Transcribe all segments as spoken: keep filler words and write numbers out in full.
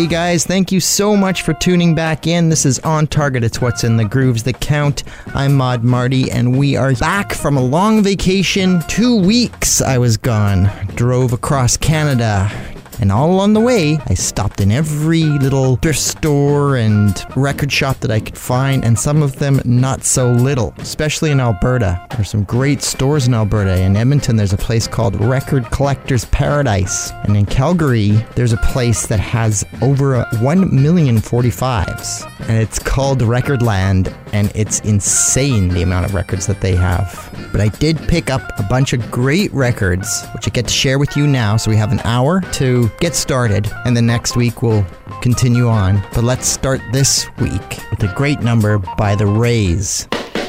Hey guys, thank you so much for tuning back in. This is On Target. It's What's in the Grooves that count. I'm Mod Marty, and we are back from a long vacation. Two weeks I was gone. Drove across Canada. And all along the way, I stopped in every little thrift store and record shop that I could find, and some of them not so little, especially in Alberta. There's some great stores in Alberta. In Edmonton, there's a place called Record Collector's Paradise. And in Calgary, there's a place that has over one million forty-fives. And it's called Recordland, and it's insane the amount of records that they have. But I did pick up a bunch of great records, which I get to share with you now. So we have an hour to get started, and the next week we'll continue on. But let's start this week with a great number by the Rays.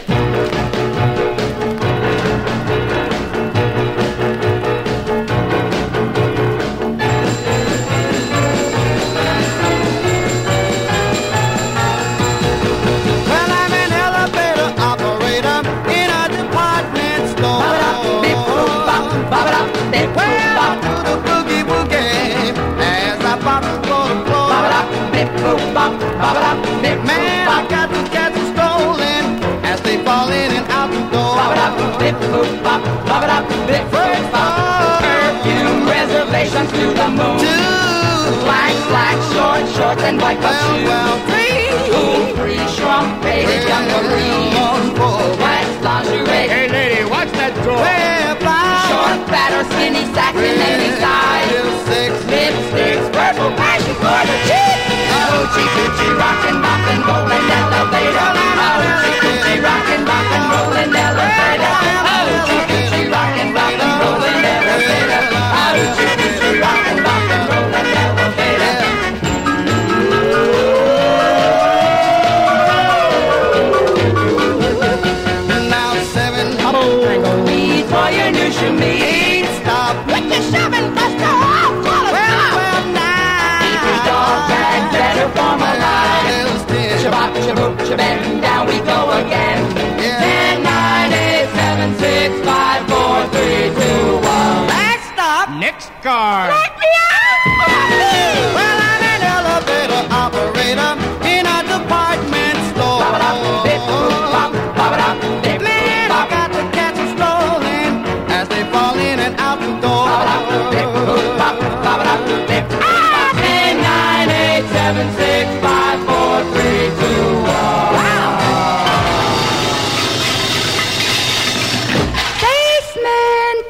Man, I got the cats strolling as they fall in and out the door. Perfume reservations to the moon. Two, Black, black, short, shorts and white well, shoes. well, three, Cool, free, shrunk, faded young marine. one, four, Wax lingerie. Hey lady, watch that door. well, five, Short, fat or skinny, sacks in any size. till six, Lipsticks, purple passion for the cheek. Hoochie coochie, rockin', boppin', rollin' elevator. Hoochie coochie, rockin', boppin', rollin' elevator. Hoochie coochie, rockin', boppin', rollin' elevator. Hoochie coochie, rockin', boppin', rollin' elevator. now seven, Need for your new shoe meat. stop, With the shoving buster off, well, well, nine, dog tag, better formalize. till ten, Shabbat, shaboop, shabend, down we go again. Ten, nine, eight, seven, six, five, four, three, two, one. back stop. Next car. Well, I'm an elevator operator in a department store. Man, I got the cats strolling as they fall in and out the door. Ten, nine, eight, seven, six, five, four, three, two, one. Basement.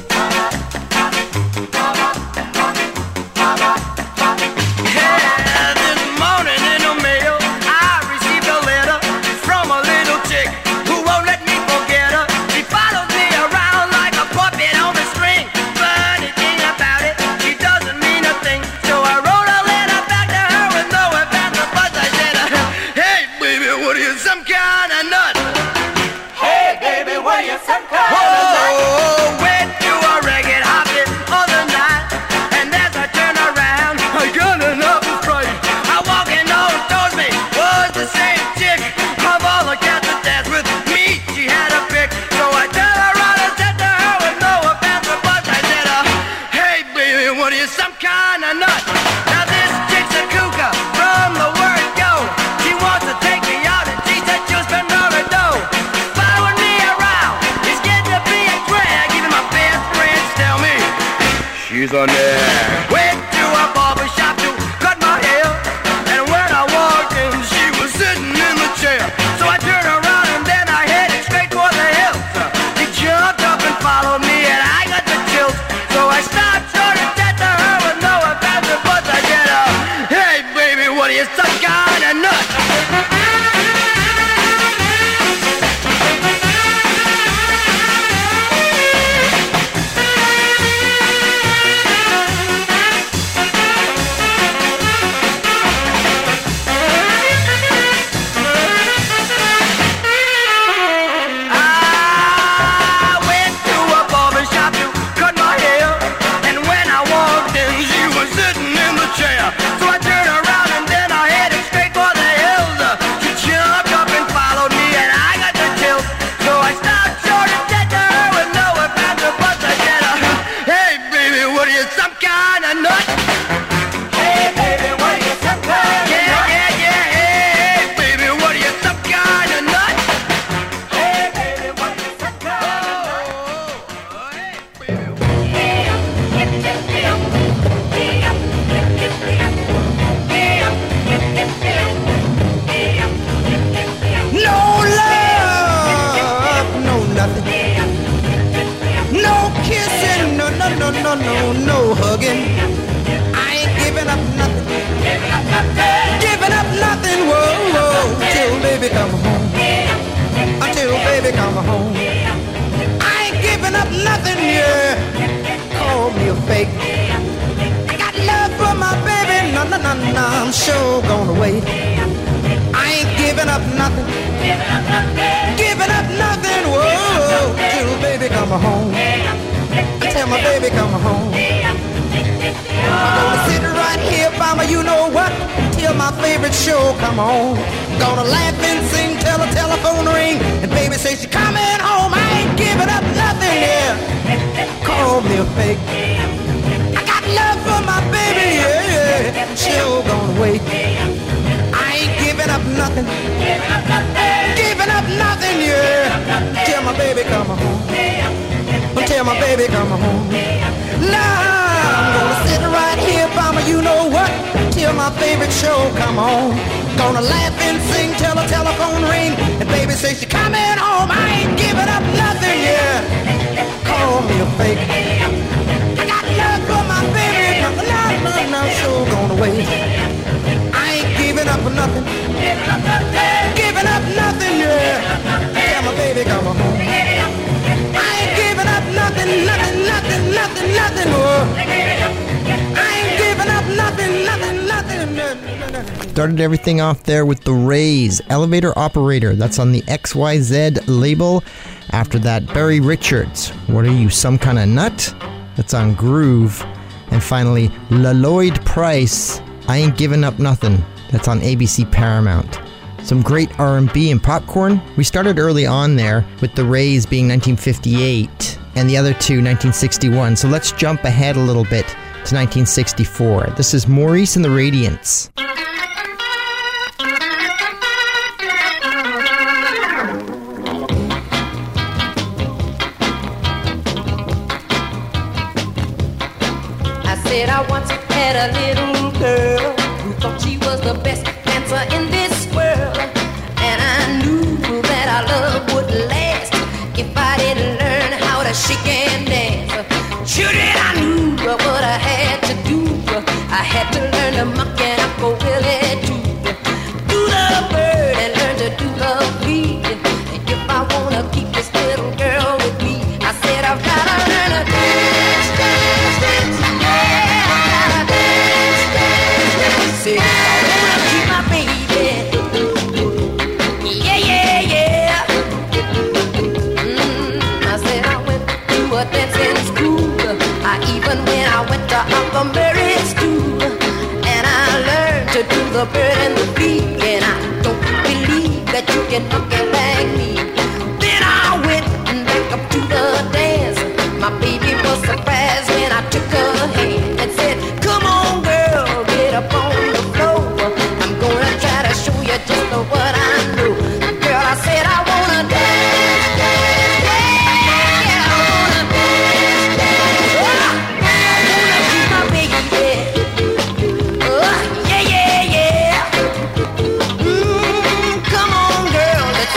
This morning in the mail, I received a letter from a little chick who won't let me forget her. She follows me around like a puppet on a string. Funny thing about it, she doesn't mean a thing. So I wrote a letter back to her with no ifs, ands, or buts. I said, hey baby, what are you, some kind of nut? Hey, baby, what you some kind of Whoa, went to a reggae hop the other night, and as I turn around, I got another fright. I walking on towards me was the same chick. Of all the cats that danced with me, she had a pick. So I turned around and said to her with no offense or buts, I said, uh, hey baby, what are you, some kind of nut? Now this chick's a cougar from the word go. She wants to take me out and she said she'll spend all her dough. Following me around, it's getting to be a drag. Even my best friends tell me she's a nag. Went to a barber shop to cut my hair, and when I walked in, she was sitting in the chair. So I turned around and then I headed straight for the hills. She jumped up and followed me, and I got the chills. So I stopped short and said to her with no offense or buts, I said, uh, hey baby, what are you, some kind of nut? I went to a barber shop to cut my hair, and when I walked in, she was sitting in the chair. So I turned around and then I headed straight for the hills. home. I ain't giving up nothing, yeah. Call me a fake. I got love for my baby, no, no, no, no, I'm sure gonna wait. I ain't giving up nothing, giving up nothing, whoa, till baby come home. Tell my baby come home. I'm gonna sit right here by my you know what till my favorite show come on. Gonna laugh and sing till the telephone ring and baby say she coming home. I ain't giving up nothing, yeah. Call me a fake. I got love for my baby, yeah, yeah. Sure gonna wait. I ain't giving up nothing, giving up nothing, yeah. Till my baby come home. Until my baby come home. Now I'm gonna sit right here by my you know what till my favorite show come on. Gonna laugh and sing till the telephone ring and baby say she coming home. I ain't giving up nothing, yeah. Call me a fake. I got love for my baby, no, no, no, no, sure gonna wait. I ain't giving up nothing, giving up nothing, yeah. Till my baby come home. I ain't giving up nothing, nothing, nothing, nothing, nothing, oh. I ain't giving up nothing, nothing, nothing, nothing. Started everything off there with The Rays, Elevator Operator. That's on the X Y Z label. After that, Barry Richards, What Are You, Some Kind of Nut? That's on Groove. And finally, LaLloyd Price, I Ain't Giving Up Nothing. That's on A B C Paramount. Some great R and B and popcorn. We started early on there with The Rays being nineteen fifty-eight and the other two nineteen sixty-one. So let's jump ahead a little bit to nineteen sixty-four. This is Maurice and the Radiants. I said I once had a little girl who thought she was the best dancer in this world, and I knew that our love would last if I didn't learn how to shake and dance. Sure that I knew what I had to do. I had to learn to muck and up go really too. Do the bird and learn to do the flea. If I wanna keep this little girl with me, I said I've gotta learn to dance, dance, dance, yeah, I gotta dance, dance, dance. Say I wanna keep my baby, yeah, yeah, yeah. Mm, I said I went to a dancing school. I even when I went to Uncle Mary's school, and I learned to do the bird and the bee. And I don't believe that you can hook it like me. Then I went back up to the dance. My baby was surprised when I took her hand and said, "Come on, girl, get up on the floor. I'm gonna try to show you just what I know." Girl, I said I wanna dance, dance, yeah, yeah, I wanna dance, dance. Oh, I wanna keep my baby, oh, yeah, yeah, yeah. Mm, come on, girl, let's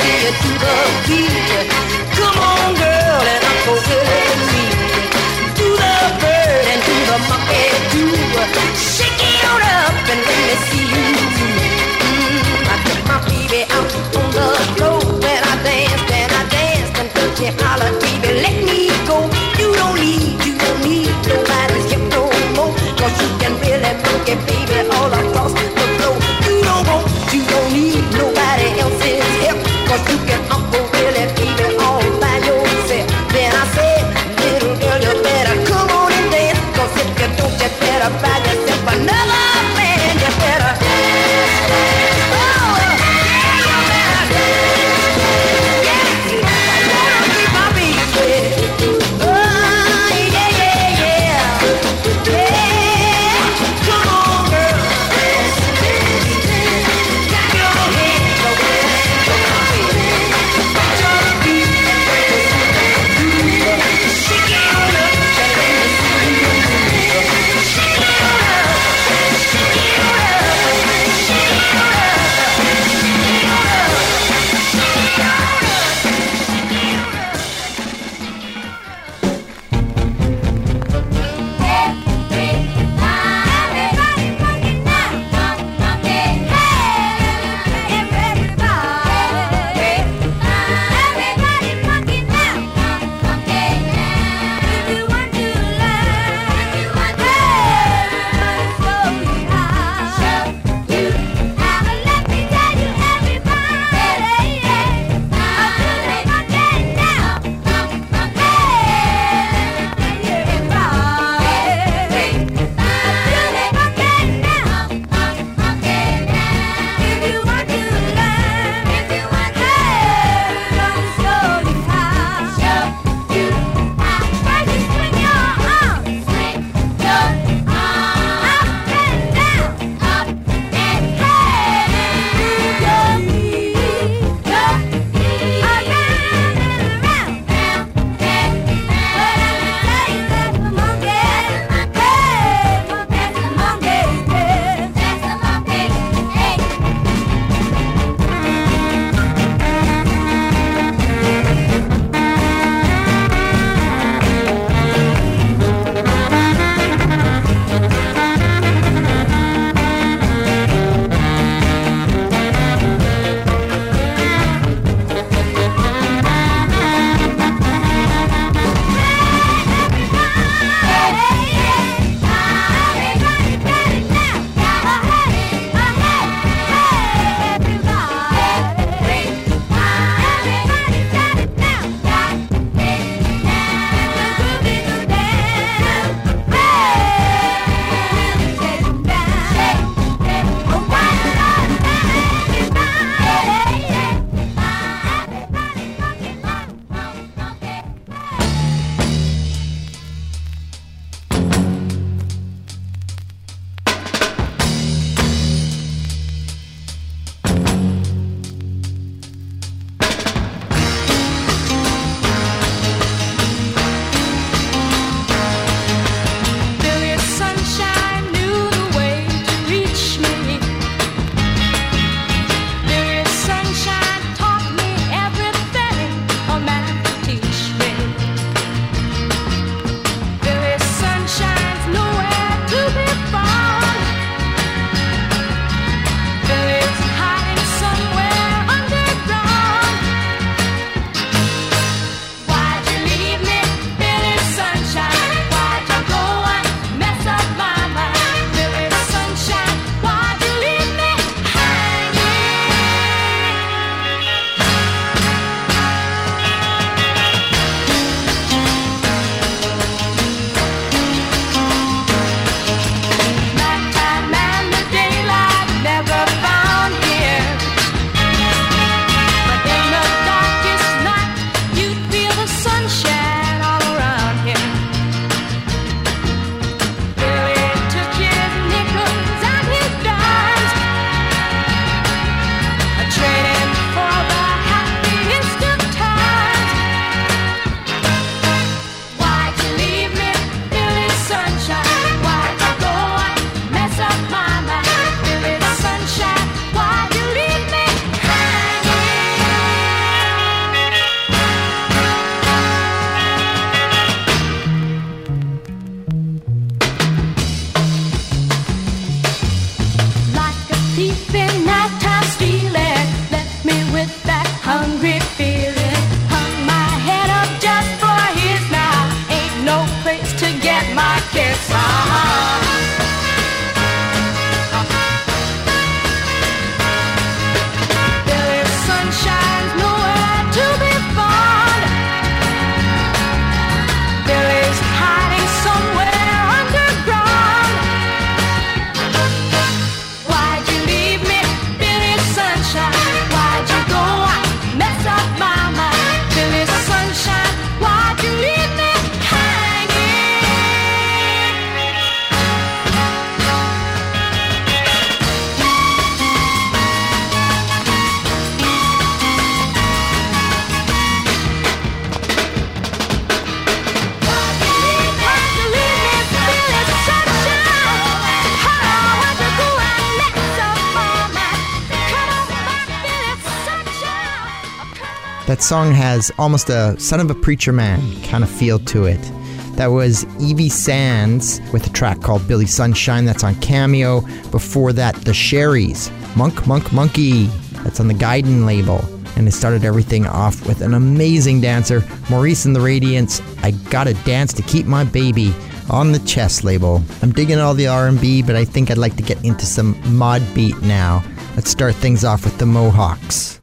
That song has almost a son of a preacher man kind of feel to it. That was Evie Sands with a track called Billy Sunshine. That's on Cameo. Before that, The Sherries, Monk, Monk, Monkey. That's on the Gaiden label. And it started everything off with an amazing dancer, Maurice and the Radiants, I Gotta Dance to Keep My Baby, on the Chess label. I'm digging all the R and B, but I think I'd like to get into some mod beat now. Let's start things off with the Mohawks.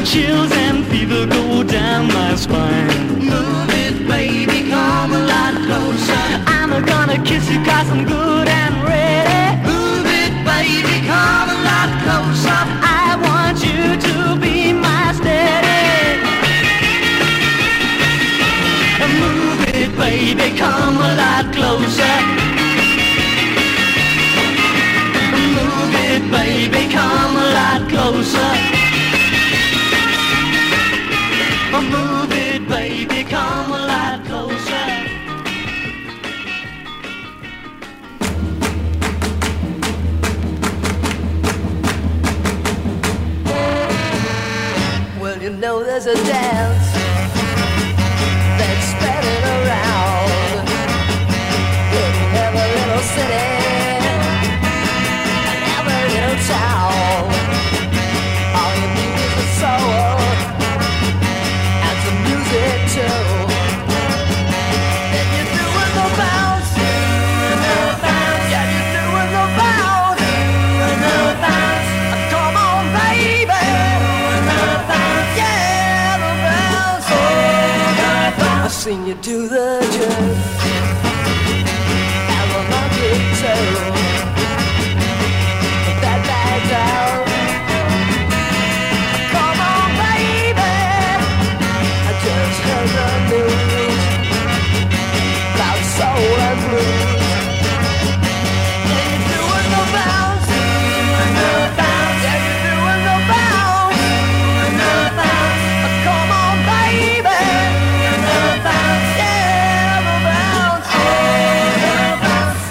chills and fever go down my spine. Move it, baby, come a lot closer. I'm gonna kiss you 'cause I'm good and ready. Move it, baby, come a lot closer. I want you to be my steady. Move it, baby, come a lot closer. Move it, baby, come a lot closer. Move it, baby, come a lot closer. Well, you know there's a dance that's spreading around in every little city and every little town. All you need is a soul and some music too. Then you're doing the bounce, doing the bounce, yeah, you're doing the bounce, doing the bounce. Come on, baby, doing the bounce, yeah, the bounce, oh, the bounce. I've seen you do the jerk and the monkey too. Put that bag down. Come on, baby. I just heard the news about soul and blues. Yeah, you're doing the bounce, doing the bounce. Yeah, you're doing the bounce, doing the bounce. Come on, baby, doing the bounce. Yeah, the bounce, oh, the bounce.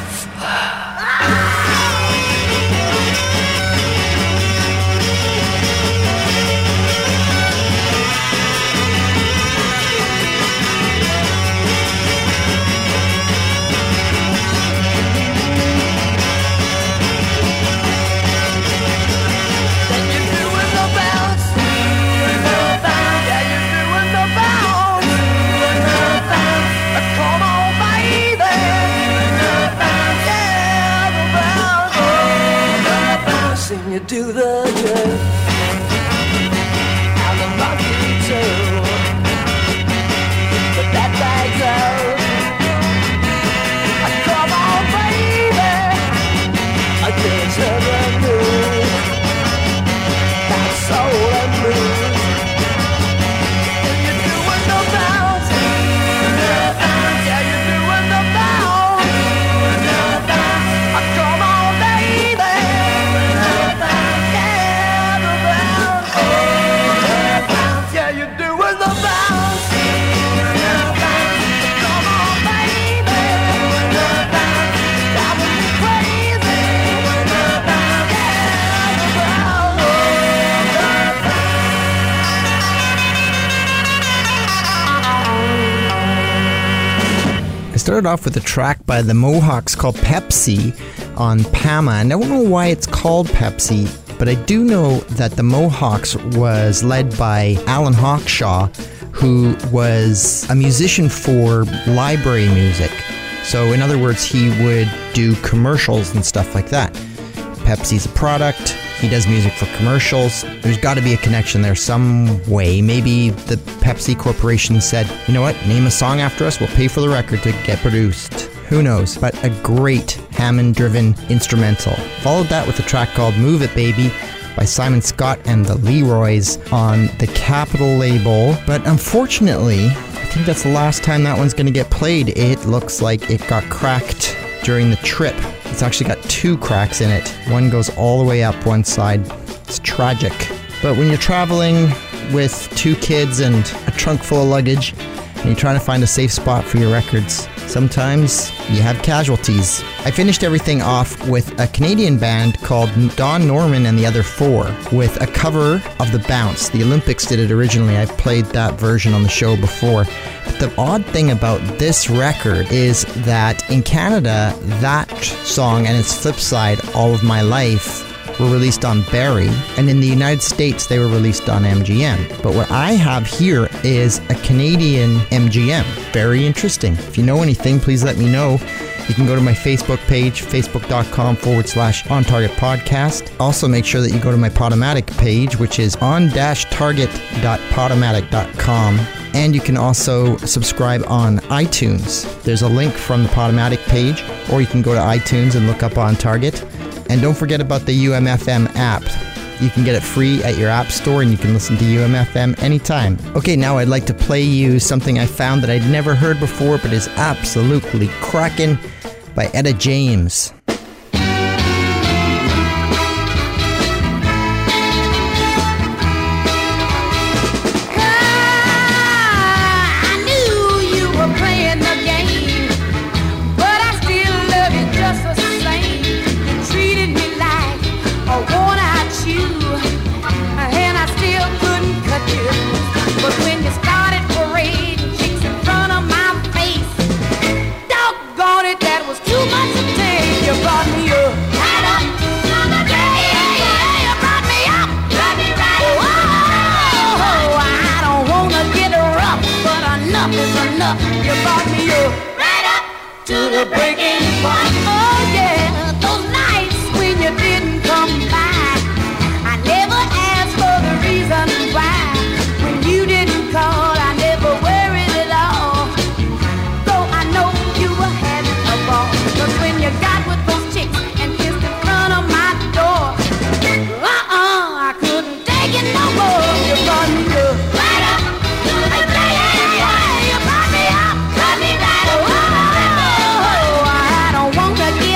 Then you're doing the bounce, doing the bounce. Yeah, you're doing the bounce, doing the bounce. Come on, baby, doing the bounce. Yeah, the bounce, oh, the bounce. Seen you do the jerk and the monkey too. But that bag's out. Come on, baby, I just heard the news about soul and blues. And you're doing the bounce, doing the bounce. Yeah, you're doing the bounce, doing the bounce. Come on, baby, doing the bounce. Yeah, the bounce, oh, the bounce. Yeah, you're doing the bounce, doing the bounce. Come on, baby, doing the bounce. Driving me crazy, doing the bounce. Yeah, the bounce, oh, the I started off with a track by the Mohawks called Pepsi on Pama, and I don't know why it's called Pepsi, but I do know that the Mohawks was led by Alan Hawkshaw, who was a musician for library music. So in other words, he would do commercials and stuff like that. Pepsi's a product. He does music for commercials. There's got to be a connection there some way. Maybe the Pepsi Corporation said, you know what, name a song after us, we'll pay for the record to get produced. Who knows? But a great Hammond-driven instrumental. Followed that with a track called Move It Baby by Simon Scott and the Leroys on the Capitol label. But unfortunately, I think that's the last time that one's going to get played. It looks like it got cracked during the trip. It's actually got two cracks in it. One goes all the way up one side. It's tragic. But when you're traveling with two kids and a trunk full of luggage, and you're trying to find a safe spot for your records, sometimes you have casualties. I finished everything off with a Canadian band called Don Norman and the Other Four with a cover of The Bounce. The Olympics did it originally. I've played that version on the show before. But the odd thing about this record is that in Canada, that song and its flip side, All of My Life, were released on Barry, and in the United States they were released on M G M. But what I have here is a Canadian M G M. Very interesting. If you know anything, please let me know. You can go to my Facebook page, facebook.com forward slash on target podcast. Also make sure that you go to my Podomatic page, which is on target dot podomatic dot com. And you can also subscribe on iTunes. There's a link from the Podomatic page, or you can go to iTunes and look up On Target. And don't forget about the U M F M app. You can get it free at your app store, and you can listen to U M F M anytime. Okay, now I'd like to play you something I found that I'd never heard before, but is absolutely cracking, by Etta James. But when you started parading chicks in front of my face, doggone it, that was too much to take. You brought me up, right up, yeah, yeah, yeah, you brought me up, brought me right up. Whoa, I don't wanna get rough, but enough is enough. You brought me up, right up to the breaking point. Oh yeah, those nights when you didn't come back, I never asked for the reason why. You didn't call, I never worried at all. Though I know you were having a ball. Cause when you got with those chicks and kissed in front of my door, uh-uh, I couldn't take it no more. You brought me up, right up, yeah, yeah, yeah, you brought me up, brought me right up. Oh, I don't wanna get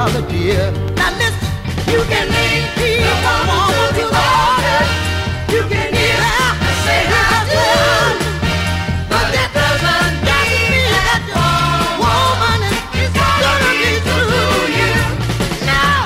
mother dear. Now listen, you can lead the woman to the altar. You can hear her say how good, but that doesn't mean that the woman is gonna be true to you. Now.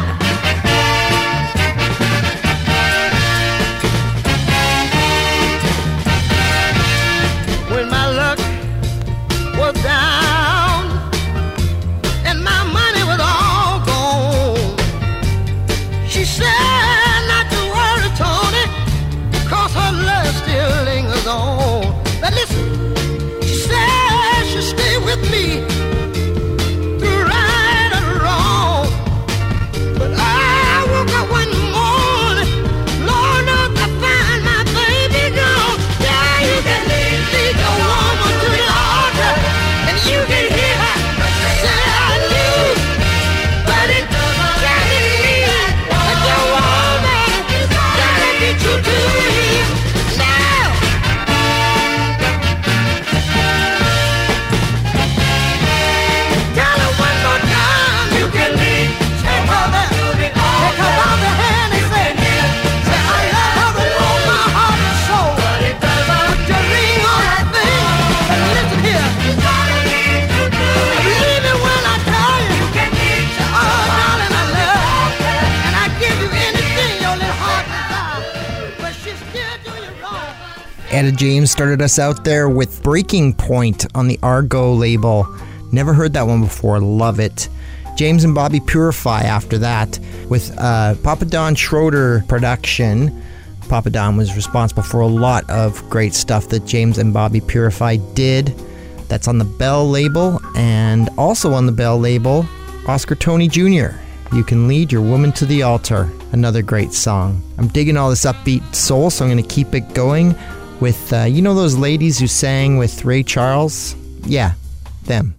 When my luck was down and my money was all gone, she said not to worry, Tony, 'cause her love still lingers on. But listen, she said she'll stay with me through right or wrong. But I woke up one morning, Lord knows I find my baby gone. Yeah, you can lead the woman to the altar, and you can hear her say I knew, but it doesn't mean that the woman is gonna be true to you. Now, tell her one more time, you can lead. Take her there, take her by the hand and say, say I love her with all my heart and soul. But it doesn't put your ring on that thing. And listen here, believe me when I tell you, oh darling, I love you, and I give you anything your little heart desires. But she still do you wrong. Etta James started us out there with Breaking Point on the Argo label. Never heard that one before. Love it. James and Bobby Purify after that with uh, Papa Don Schroeder production. Papa Don was responsible for a lot of great stuff that James and Bobby Purify did. That's on the Bell label, and also on the Bell label, Oscar Tony Junior You Can Lead Your Woman to the Altar. Another great song. I'm digging all this upbeat soul, so I'm going to keep it going with, uh, you know those ladies who sang with Ray Charles? Yeah, them.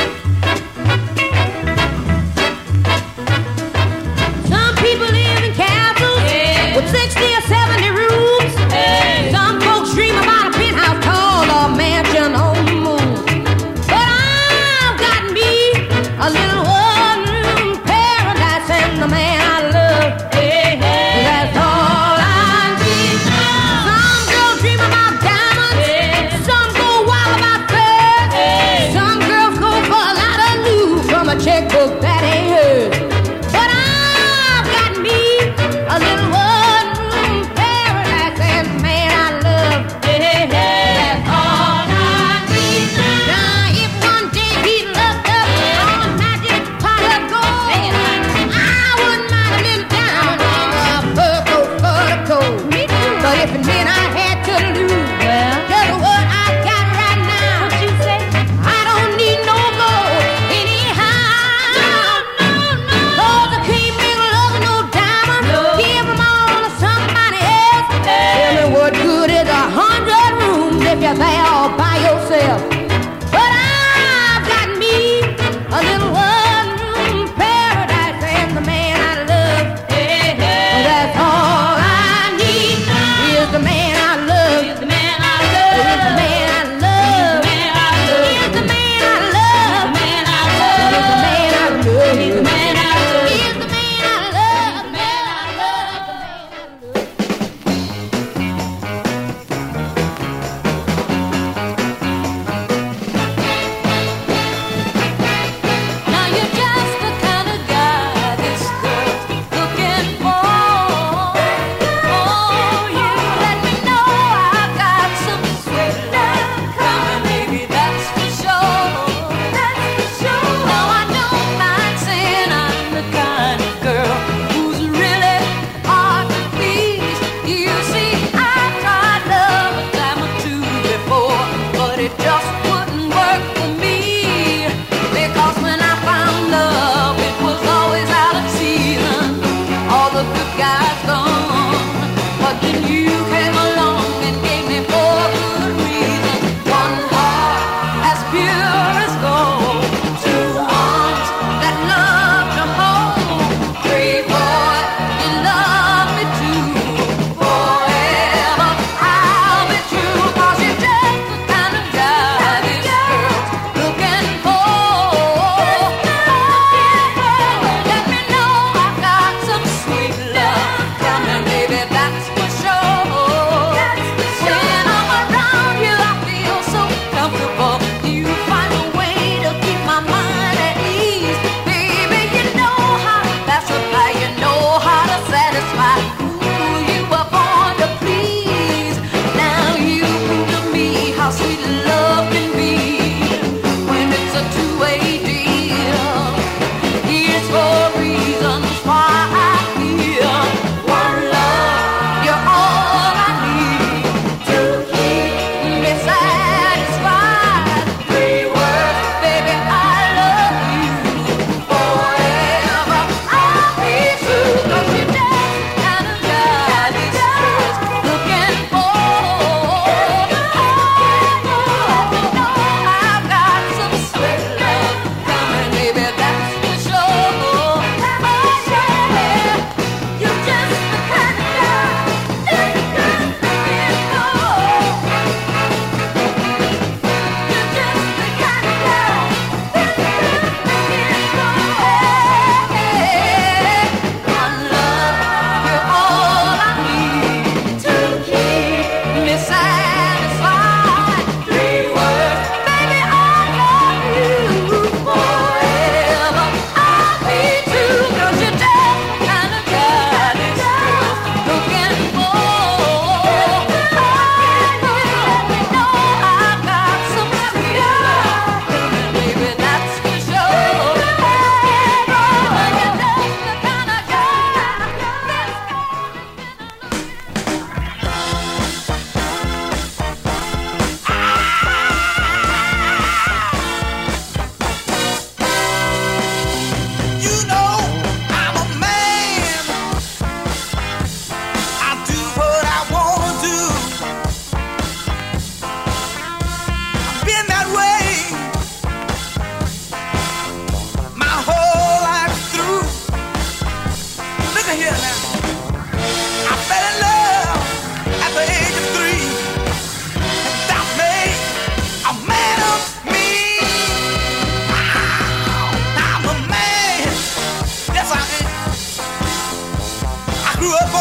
Some people live in castles with sixty or seventy rooms. Some folks dream about a penthouse tall or a mansion on the moon. But I've got me a little one-room paradise and the man I love. That's all I need. Some girls dream about diamonds. Some go wild about pearls. Some girls go for a lot of loot from a checkbook that ain't hers. But I've got me a little one-room paradise and the man I love. That's all I need. Now, if one day he looked up on a magic pot of gold, I wouldn't mind a little down on a purple pot of gold. But if it meant I had to lose just what I got right now, I don't need no gold anyhow.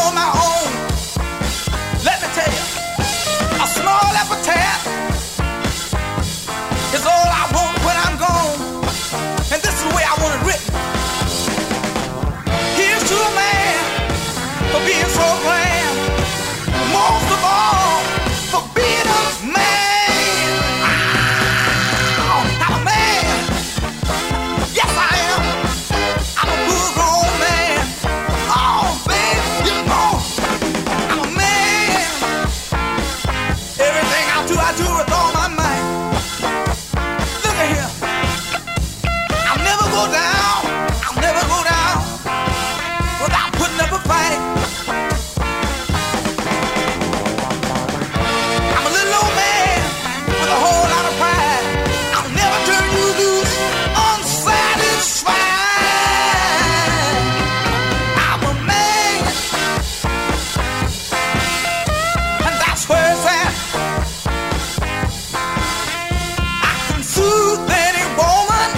on my own. Let me tell you, a small appetite is all I want when I'm gone. And this is the way I want it written. Here's to a man for being so grand. Most of all, for being a man. Oh, I'm a man. Yes, I am. I'm a full-grown man. Oh, baby, you know, I'm a man. Everything I do, I do with all my might. Look at here. I'll never go down. I'll never go down without putting up a fight. I'm a little old man with a whole lot of pride. I'll never turn you loose unsatisfied. I'm a man, and that's where it's at. I can soothe any woman,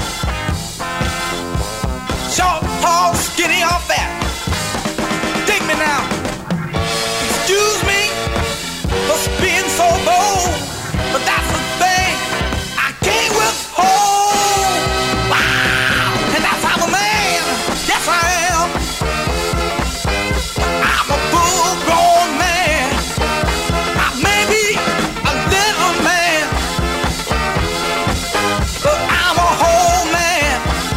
short, tall, skinny, or fat. Take me now. Excuse me for being so bold, but that's the thing I can't withhold. Wow, and that's how I'm a man. Yes, I am. I'm a full-grown man. I may be a little man, but I'm a whole man.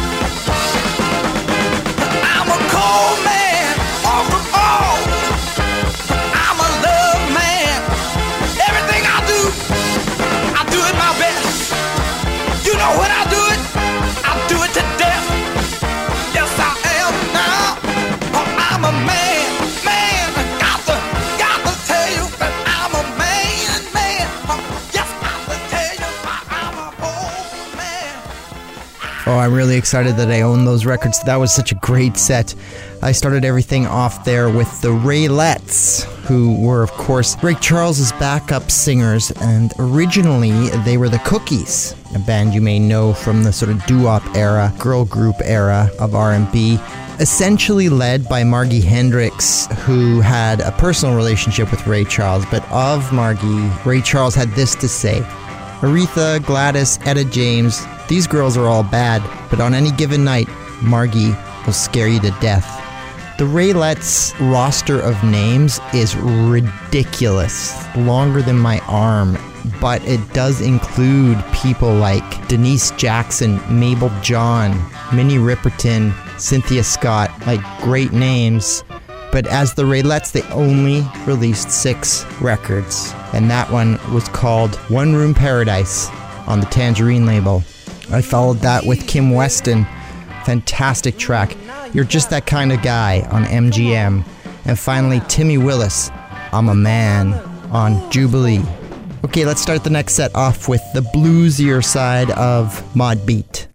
I'm a cold man, all from all. I'm a love man. Everything I do, I do it my best. You know when I do it, I do it to death. Yes, I am now. Oh, I'm a man, man. Got to, got to tell you that I'm a man, man. Oh, yes, got to tell you I'm a whole man. Oh, I'm really excited that I own those records. That was such a great set. I started everything off there with the Raylettes, who were, of course, Ray Charles's backup singers, and originally they were the Cookies, a band you may know from the sort of doo-wop era, girl group era of R and B, essentially led by Margie Hendricks, who had a personal relationship with Ray Charles. But of Margie, Ray Charles had this to say: Aretha, Gladys, Etta James, these girls are all bad, but on any given night, Margie will scare you to death. The Raylettes' roster of names is ridiculous, longer than my arm, but it does include people like Denise Jackson, Mabel John, Minnie Riperton, Cynthia Scott, like great names. But as the Raylettes, they only released six records, and that one was called One Room Paradise on the Tangerine label. I followed that with Kim Weston, fantastic track, You're Just That Kind of Guy on M G M, and finally Timmy Willis, I'm a Man on Jubilee. Okay, let's start the next set off with the bluesier side of Mod Beat.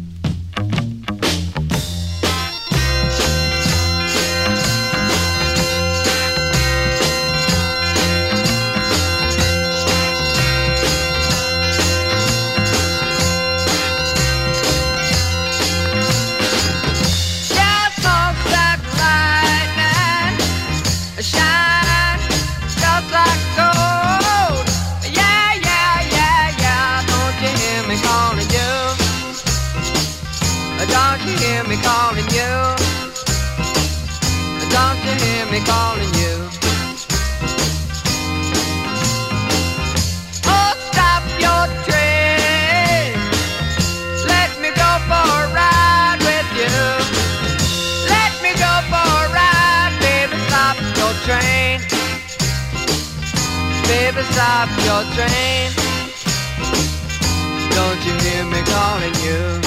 Baby, stop your train. Don't you hear me calling you?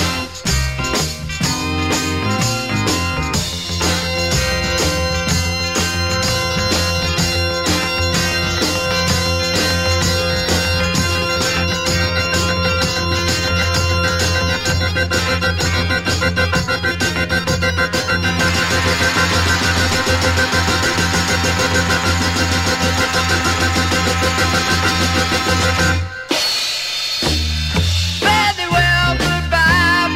Very well, goodbye.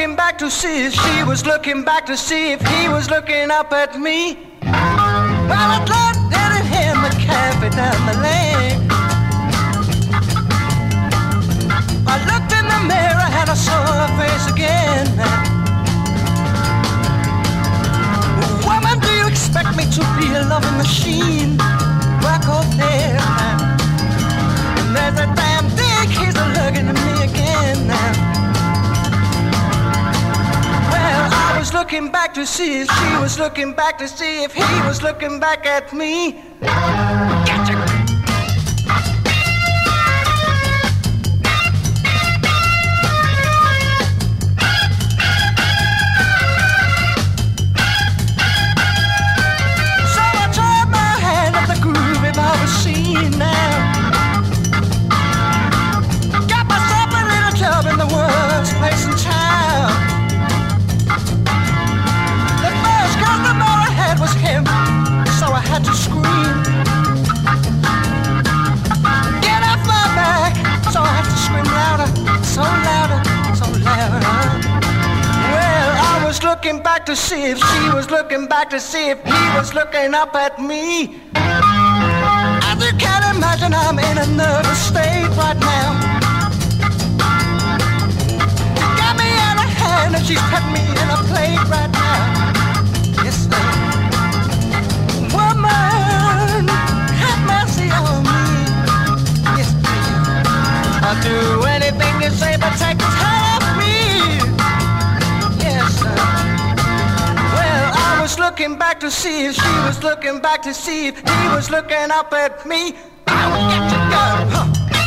looking back to see if she was looking back to see if he was looking up at me. Well, I looked at him, a cafe down the lane. I looked in the mirror and I saw her face again. Woman, do you expect me to be a loving machine? Rock or there, and there's a damn dick, he's looking at me again now. Well, I was looking back to see if she was looking back to see if he was looking back at me. Gotcha. To scream, get off my back, so I have to scream louder, so louder, so louder. Well, I was looking back to see if she was looking back to see if he was looking up at me. As you can imagine, I'm in a nervous state right now. She got me in her hand and she's put me in a plate right now. Yes, sir. Woman, have mercy on me. Yes, please. I'll do anything you say, but take this hand off me. Yes, sir. Well, I was looking back to see if she was looking back to see if he was looking up at me. I will get you go. Huh.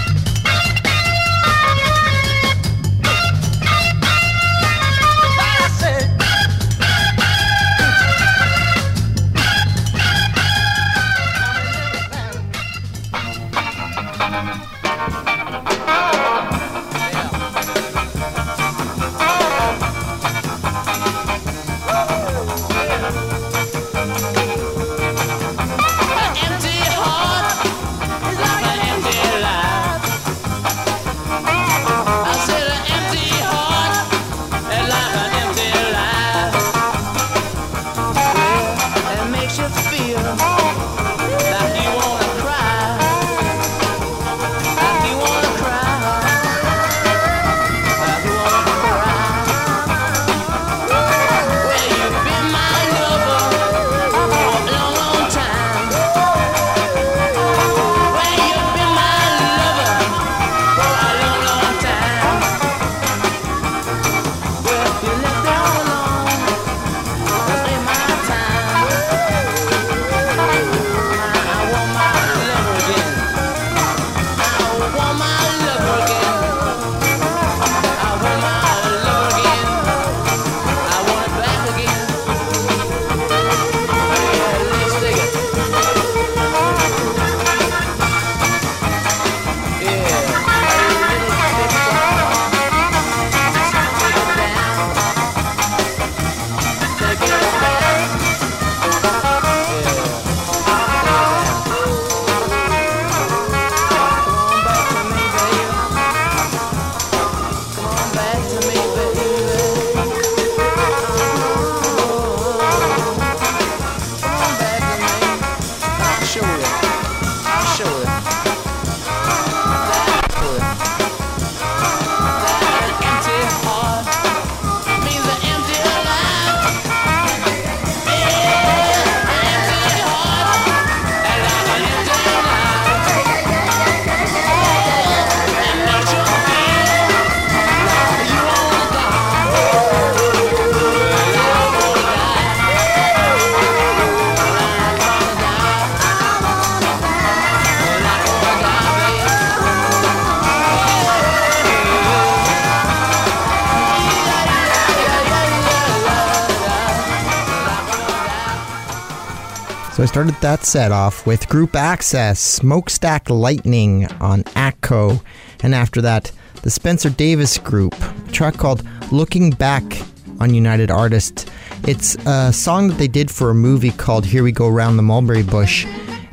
So I started that set off with Group Access, Smokestack Lightning on Atco, and after that, the Spencer Davis Group, a track called Looking Back on United Artists. It's a song that they did for a movie called Here We Go Round the Mulberry Bush,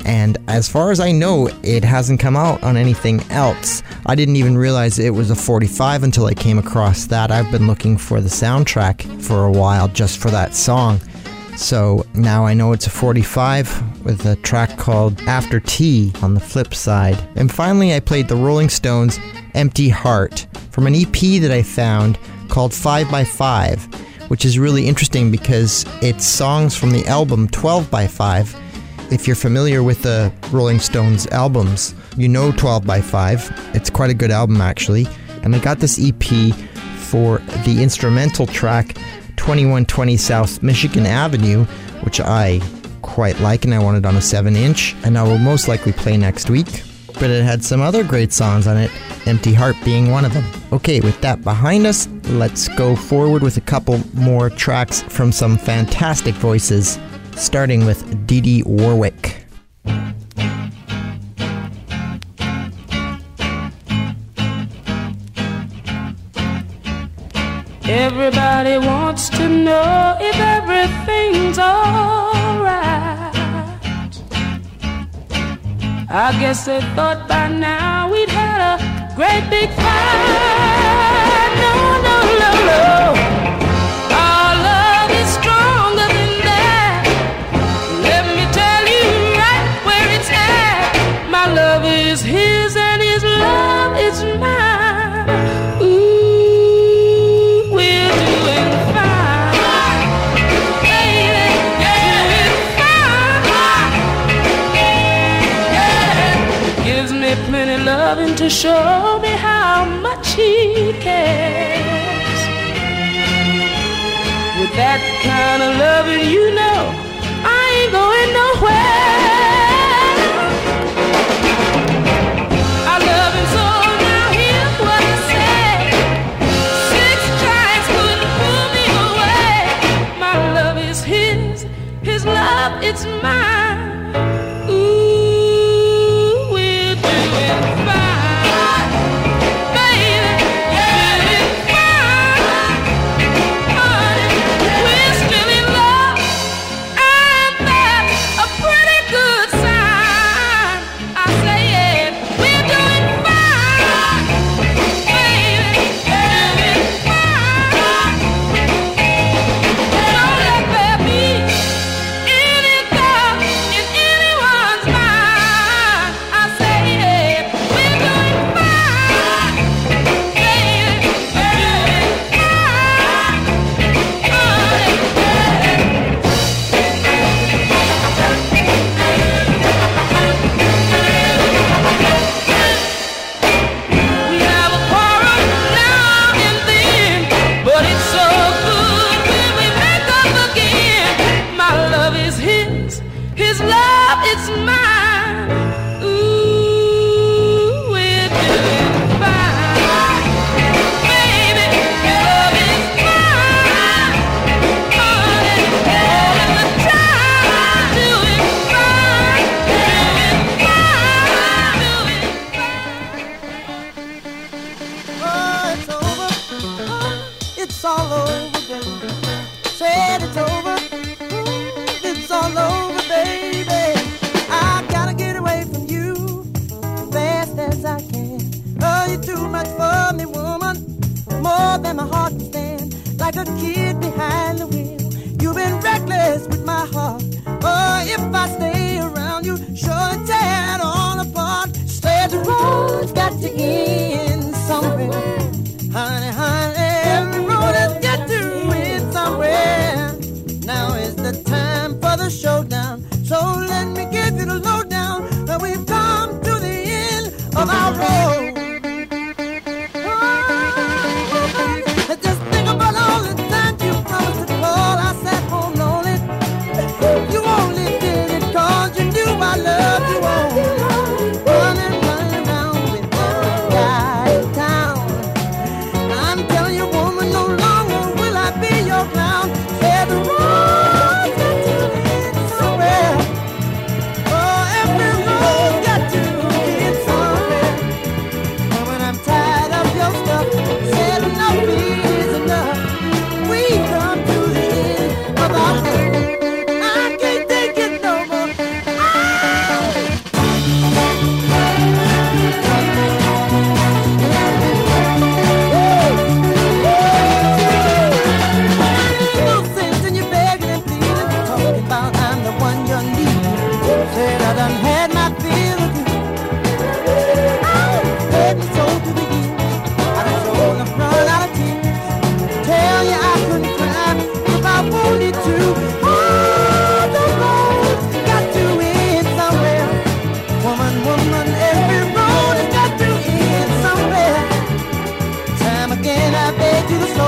And as far as I know, it hasn't come out on anything else. I didn't even realize it was a forty-five until I came across that. I've been looking for the soundtrack for a while just for that song. So now I know it's a forty-five with a track called After Tea on the flip side. And finally I played the Rolling Stones' Empty Heart from an E P that I found called five by five, which is really interesting because it's songs from the album twelve by five. If you're familiar with the Rolling Stones albums, you know twelve by five. It's quite a good album actually. And I got this E P for the instrumental track twenty-one twenty South Michigan Avenue, which I quite like, and I want it on a seven inch, and I will most likely play next week. But it had some other great songs on it, Empty Heart being one of them. Okay, with that behind us, let's go forward with a couple more tracks from some fantastic voices, starting with Dee Dee Warwick. Everybody wants to know if everything's alright. I guess they thought by now we'd had a great big fight. No, no, no, no. Our love is stronger than that. Let me tell you right where it's at. My love is his and his love is mine. Ooh. Plenty loving to show me how much he cares. With that kind of loving, you know I ain't going nowhere. I love him so, now here's what I say. Six giants couldn't pull me away. My love is his, his love it's mine. I love you all. Running, running around with every guy.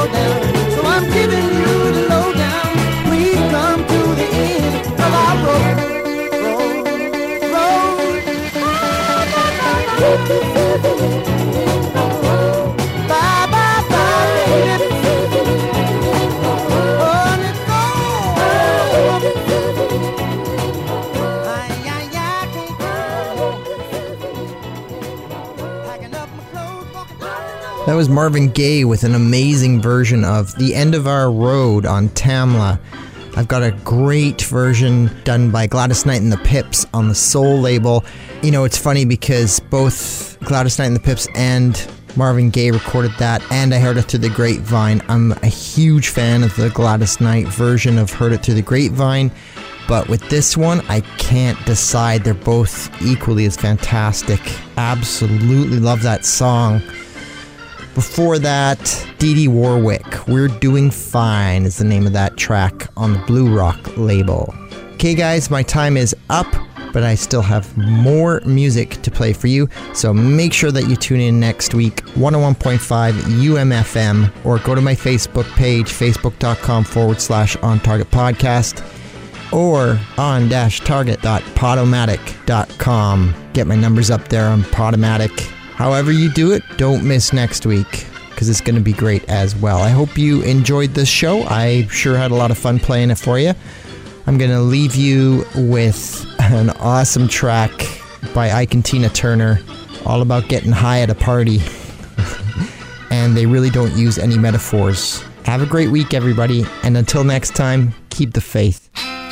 lowdown. So I'm giving you the lowdown. Please come to the end of our road. Road, road. Bye, bye, bye, baby. That was Marvin Gaye with an amazing version of The End of Our Road on Tamla. I've got a great version done by Gladys Knight and the Pips on the Soul label. You know, it's funny because both Gladys Knight and the Pips and Marvin Gaye recorded that, and I heard it through the grapevine. I'm a huge fan of the Gladys Knight version of Heard It Through the Grapevine, but with this one, I can't decide. They're both equally as fantastic. Absolutely love that song. Before that, Dee Dee Warwick, We're Doing Fine is the name of that track on the Blue Rock label. Okay guys, my time is up, but I still have more music to play for you, so make sure that you tune in next week, one oh one point five U M F M, or go to my Facebook page, facebook.com forward slash On Target Podcast, or on dash target dot podomatic dot com. Get my numbers up there on Podomatic. However you do it, don't miss next week, because it's going to be great as well. I hope you enjoyed this show. I sure had a lot of fun playing it for you. I'm going to leave you with an awesome track by Ike and Tina Turner, all about getting high at a party. And they really don't use any metaphors. Have a great week, everybody, and until next time, keep the faith.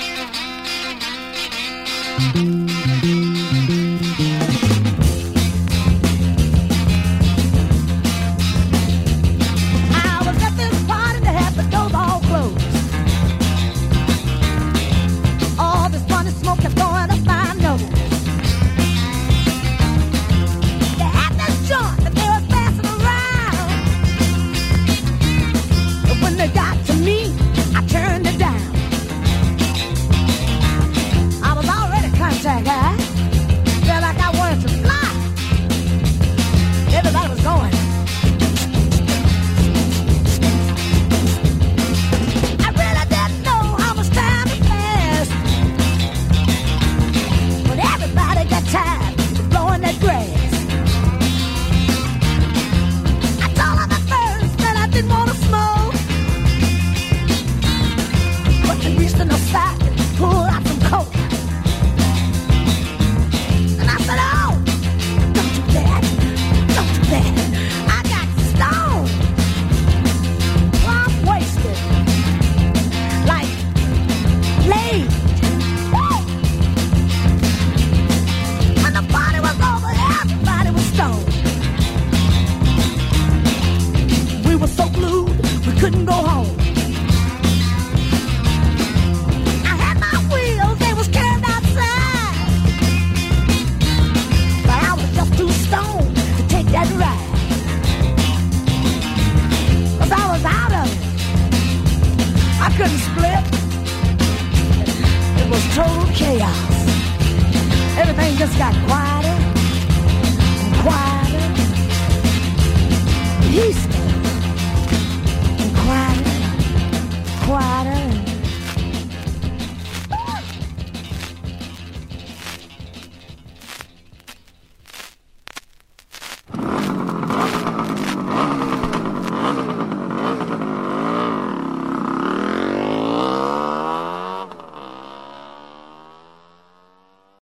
Everything just got quieter and quieter. He